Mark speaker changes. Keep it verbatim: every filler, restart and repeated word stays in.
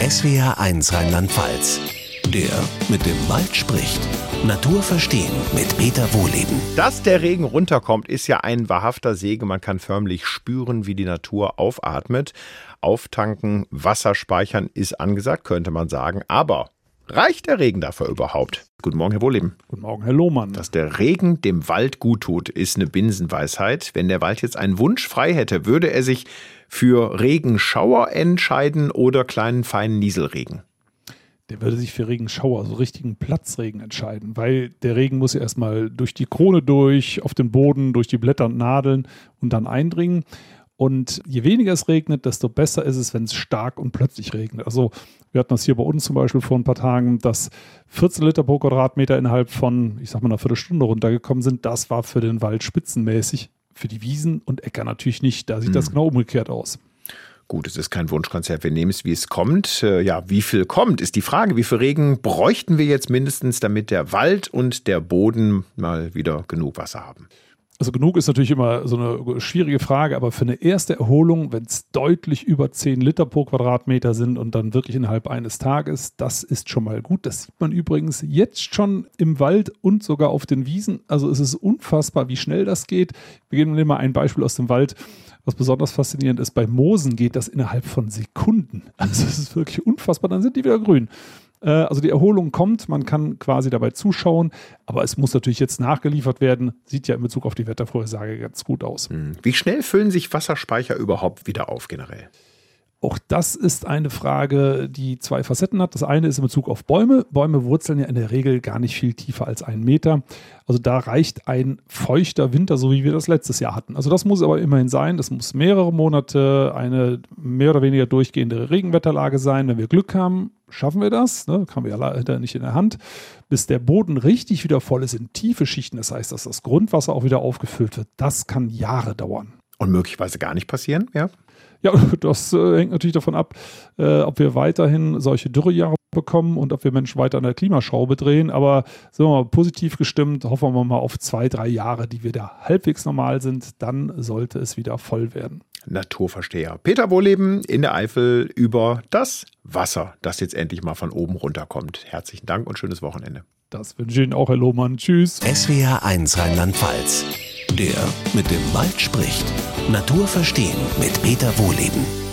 Speaker 1: S W R eins Rheinland-Pfalz. Der mit dem Wald spricht. Natur verstehen mit Peter Wohleben.
Speaker 2: Dass der Regen runterkommt, ist ja ein wahrhafter Segen. Man kann förmlich spüren, wie die Natur aufatmet. Auftanken, Wasser speichern ist angesagt, könnte man sagen. Aber reicht der Regen dafür überhaupt? Guten Morgen, Herr Wohleben.
Speaker 3: Guten Morgen, Herr Lohmann.
Speaker 2: Dass der Regen dem Wald gut tut, ist eine Binsenweisheit. Wenn der Wald jetzt einen Wunsch frei hätte, würde er sich für Regenschauer entscheiden oder kleinen, feinen Nieselregen?
Speaker 3: Der würde sich für Regenschauer, so richtigen Platzregen entscheiden, weil der Regen muss ja erstmal durch die Krone durch, auf den Boden, durch die Blätter und Nadeln und dann eindringen. Und je weniger es regnet, desto besser ist es, wenn es stark und plötzlich regnet. Also wir hatten das hier bei uns zum Beispiel vor ein paar Tagen, dass vierzehn Liter pro Quadratmeter innerhalb von, ich sag mal, einer Viertelstunde runtergekommen sind. Das war für den Wald spitzenmäßig, für die Wiesen und Äcker natürlich nicht. Da sieht mhm. das genau umgekehrt aus.
Speaker 2: Gut, es ist kein Wunschkonzert, wir nehmen es, wie es kommt. Ja, wie viel kommt, ist die Frage. Wie viel Regen bräuchten wir jetzt mindestens, damit der Wald und der Boden mal wieder genug Wasser haben?
Speaker 3: Also genug ist natürlich immer so eine schwierige Frage, aber für eine erste Erholung, wenn es deutlich über zehn Liter pro Quadratmeter sind und dann wirklich innerhalb eines Tages, das ist schon mal gut. Das sieht man übrigens jetzt schon im Wald und sogar auf den Wiesen. Also es ist unfassbar, wie schnell das geht. Wir geben mal ein Beispiel aus dem Wald. Was besonders faszinierend ist, bei Moosen geht das innerhalb von Sekunden. Also es ist wirklich unfassbar, dann sind die wieder grün. Also die Erholung kommt, man kann quasi dabei zuschauen, aber es muss natürlich jetzt nachgeliefert werden. Sieht ja in Bezug auf die Wettervorhersage ganz gut aus.
Speaker 2: Wie schnell füllen sich Wasserspeicher überhaupt wieder auf generell?
Speaker 3: Auch das ist eine Frage, die zwei Facetten hat. Das eine ist in Bezug auf Bäume. Bäume wurzeln ja in der Regel gar nicht viel tiefer als einen Meter. Also da reicht ein feuchter Winter, so wie wir das letztes Jahr hatten. Also das muss aber immerhin sein. Das muss mehrere Monate eine mehr oder weniger durchgehende Regenwetterlage sein. Wenn wir Glück haben, schaffen wir das. Ne? Haben wir ja leider nicht in der Hand. Bis der Boden richtig wieder voll ist in tiefe Schichten. Das heißt, dass das Grundwasser auch wieder aufgefüllt wird. Das kann Jahre dauern.
Speaker 2: Und möglicherweise gar nicht passieren, ja?
Speaker 3: Ja, das äh, hängt natürlich davon ab, äh, ob wir weiterhin solche Dürrejahre bekommen und ob wir Menschen weiter an der Klimaschraube drehen. Aber sagen wir mal, positiv gestimmt, hoffen wir mal auf zwei, drei Jahre, die wieder halbwegs normal sind. Dann sollte es wieder voll werden.
Speaker 2: Naturversteher Peter Wohleben in der Eifel über das Wasser, das jetzt endlich mal von oben runterkommt. Herzlichen Dank und schönes Wochenende.
Speaker 3: Das wünsche ich Ihnen auch, Herr Lohmann. Tschüss.
Speaker 1: S W R eins Rheinland-Pfalz. Der mit dem Wald spricht. Natur verstehen mit Peter Wohleben.